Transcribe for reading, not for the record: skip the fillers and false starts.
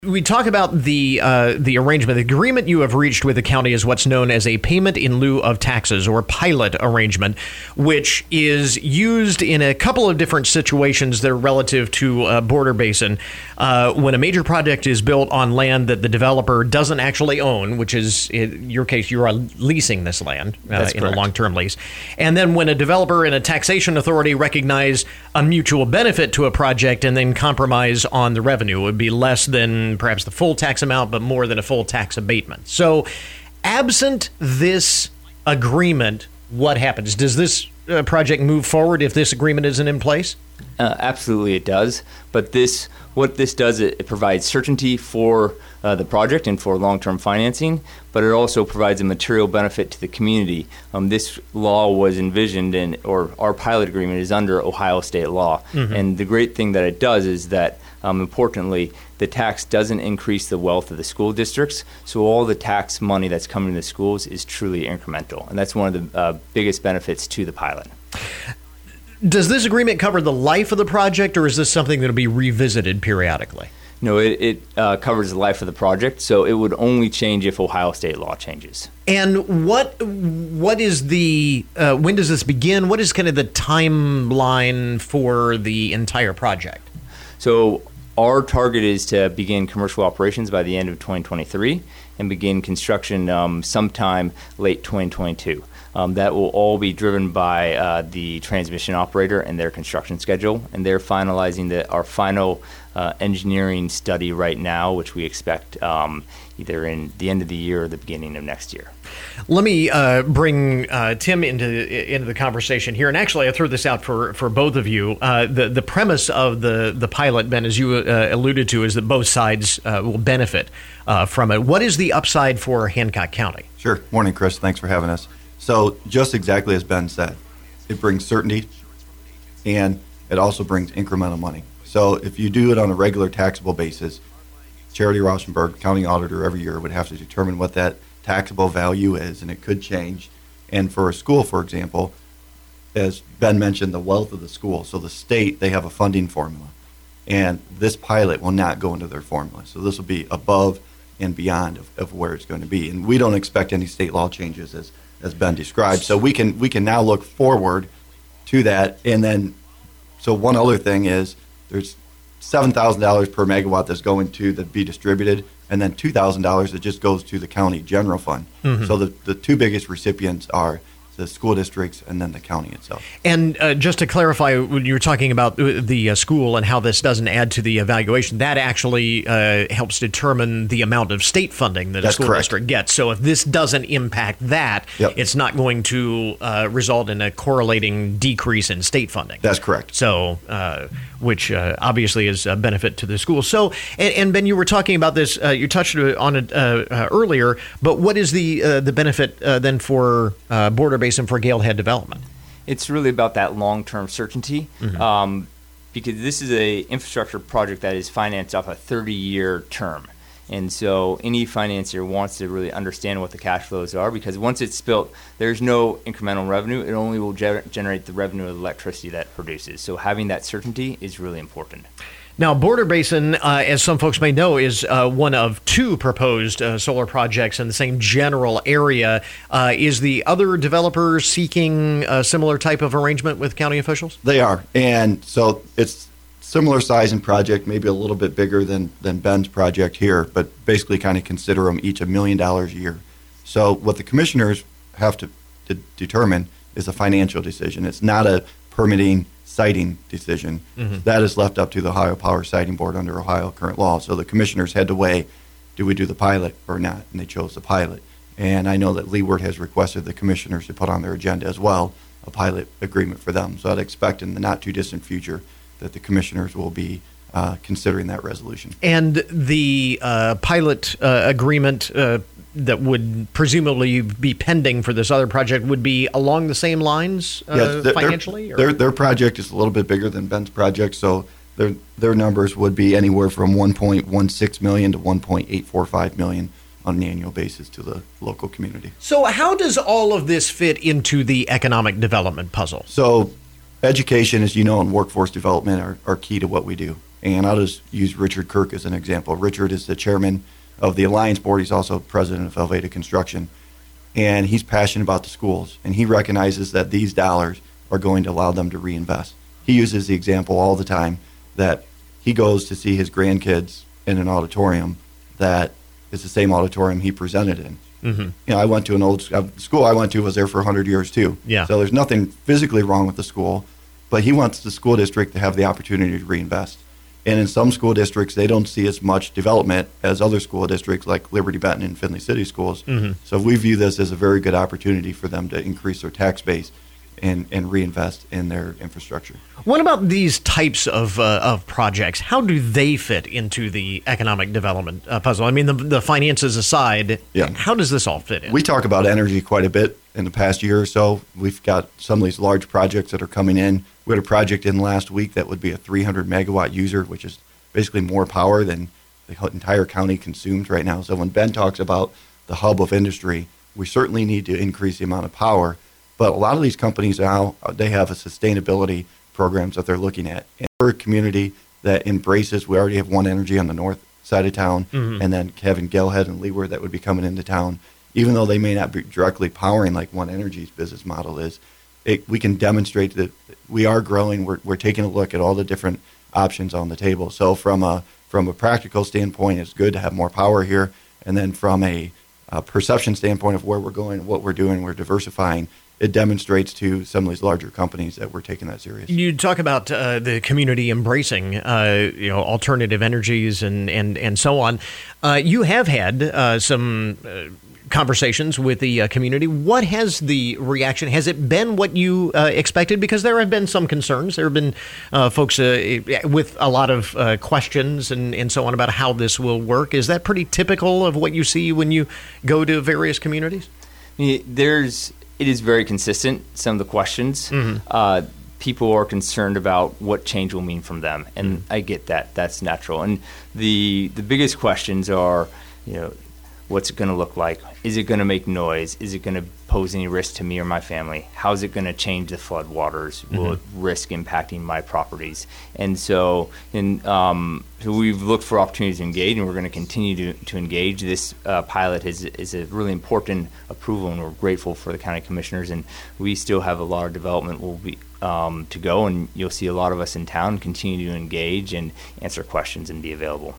We talk about the arrangement. The agreement you have reached with the county is what's known as a payment in lieu of taxes, or pilot arrangement, which is used in a couple of different situations that are relative to Border Basin. When a major project is built on land that the developer doesn't actually own, which is, in your case, you are leasing this land in a long-term lease. And then when a developer and a taxation authority recognize a mutual benefit to a project and then compromise on the revenue, it would be less than perhaps the full tax amount, but more than a full tax abatement. So, absent this agreement, what happens? Does this project move forward if this agreement isn't in place? Absolutely, it does. But what this does, it provides certainty for the project and for long-term financing, but it also provides a material benefit to the community. This law was envisioned, or our pilot agreement is under Ohio state law. Mm-hmm. And the great thing that it does is that, importantly, the tax doesn't increase the wealth of the school districts, so all the tax money that's coming to the schools is truly incremental, and that's one of the biggest benefits to the pilot. Does this agreement cover the life of the project, or is this something that will be revisited periodically? No, it covers the life of the project, so it would only change if Ohio state law changes. And what is the when does this begin? What is kind of the timeline for the entire project? So our target is to begin commercial operations by the end of 2023 and begin construction sometime late 2022. That will all be driven by the transmission operator and their construction schedule, and they're finalizing our final engineering study right now, which we expect either in the end of the year or the beginning of next year. Let me bring Tim into the conversation here, and actually I threw this out for both of you. The premise of the pilot, Ben, as you alluded to, is that both sides will benefit from it. What is the upside for Hancock County? Sure. Morning, Chris. Thanks for having us. So just exactly as Ben said, it brings certainty, and it also brings incremental money. So if you do it on a regular taxable basis, Charity Rauschenberg, county auditor, every year would have to determine what that taxable value is, and it could change. And for a school, for example, as Ben mentioned, the wealth of the school. So the state, they have a funding formula, and this pilot will not go into their formula. So this will be above and beyond of where it's going to be. And we don't expect any state law changes as Ben described. So we can now look forward to that. And then, so one other thing is there's $7,000 per megawatt that's going to be distributed, and then $2,000 that just goes to the county general fund. Mm-hmm. So the two biggest recipients are the school districts and then the county itself. And just to clarify, when you were talking about the school and how this doesn't add to the evaluation, that actually helps determine the amount of state funding that a school district gets. So if this doesn't impact that, it's not going to result in a correlating decrease in state funding. That's correct. So, which obviously is a benefit to the school. So, and Ben, you were talking about this, you touched on it earlier, but what is the benefit then for Border Basin for Galehead development? It's really about that long-term certainty, mm-hmm. Because this is a infrastructure project that is financed off a 30-year term. And so any financier wants to really understand what the cash flows are, because once it's built, there's no incremental revenue. It only will generate the revenue of the electricity that it produces. So having that certainty is really important. Now, Border Basin, as some folks may know, is one of two proposed solar projects in the same general area. Is the other developer seeking a similar type of arrangement with county officials? They are. And so it's similar size and project, maybe a little bit bigger than Ben's project here, but basically kind of consider them each $1 million a year. So what the commissioners have to determine is a financial decision. It's not a permitting siting decision. Mm-hmm. That is left up to the Ohio Power Siting Board under Ohio current law. So the commissioners had to weigh, do we do the pilot or not? And they chose the pilot. And I know that Leeward has requested the commissioners to put on their agenda as well a pilot agreement for them. So I'd expect in the not too distant future that the commissioners will be considering that resolution. And the pilot agreement that would presumably be pending for this other project would be along the same lines financially? Their project is a little bit bigger than Ben's project, so their numbers would be anywhere from $1.16 million to $1.845 million on an annual basis to the local community. So how does all of this fit into the economic development puzzle? So education, as you know, and workforce development are key to what we do. And I'll just use Richard Kirk as an example. Richard is the chairman of the Alliance Board. He's also president of Velveeta Construction. And he's passionate about the schools. And he recognizes that these dollars are going to allow them to reinvest. He uses the example all the time that he goes to see his grandkids in an auditorium that is the same auditorium he presented in. Mm-hmm. You know, I went to an old school I went to was there for 100 years too. Yeah. So there's nothing physically wrong with the school, but he wants the school district to have the opportunity to reinvest. And in some school districts, they don't see as much development as other school districts like Liberty Benton and Findlay City schools. Mm-hmm. So we view this as a very good opportunity for them to increase their tax base and reinvest in their infrastructure. What about these types of projects? How do they fit into the economic development puzzle? I mean, the finances aside, Yeah. how does this all fit in? We talk about energy quite a bit in the past year or so. We've got some of these large projects that are coming in. We had a project in last week that would be a 300 megawatt user, which is basically more power than the entire county consumes right now. So when Ben talks about the hub of industry, we certainly need to increase the amount of power. But a lot of these companies now, they have a sustainability programs that they're looking at. And we're a community that embraces, we already have One Energy on the north side of town, Mm-hmm. and then Kevin Galhead and Leeward that would be coming into town. Even though they may not be directly powering like One Energy's business model is, we can demonstrate that we are growing. We're taking a look at all the different options on the table. So from a practical standpoint, it's good to have more power here. And then from a perception standpoint of where we're going, what we're doing, we're diversifying. It demonstrates to some of these larger companies that we're taking that serious. You talk about the community embracing, alternative energies and so on. You have had some conversations with the community. What has the reaction? Has it been what you expected? Because there have been some concerns. There have been folks with a lot of questions and so on about how this will work. Is that pretty typical of what you see when you go to various communities? It is very consistent, some of the questions. Mm-hmm. People are concerned about what change will mean from them, and mm-hmm. I get that. That's natural. And the biggest questions are, what's it going to look like? Is it going to make noise? Is it going to pose any risk to me or my family? How is it going to change the flood waters? Mm-hmm. Will it risk impacting my properties? And so we've looked for opportunities to engage, and we're going to continue to engage. This pilot is a really important approval, and we're grateful for the county commissioners. And we still have a lot of development to go, and you'll see a lot of us in town continue to engage and answer questions and be available.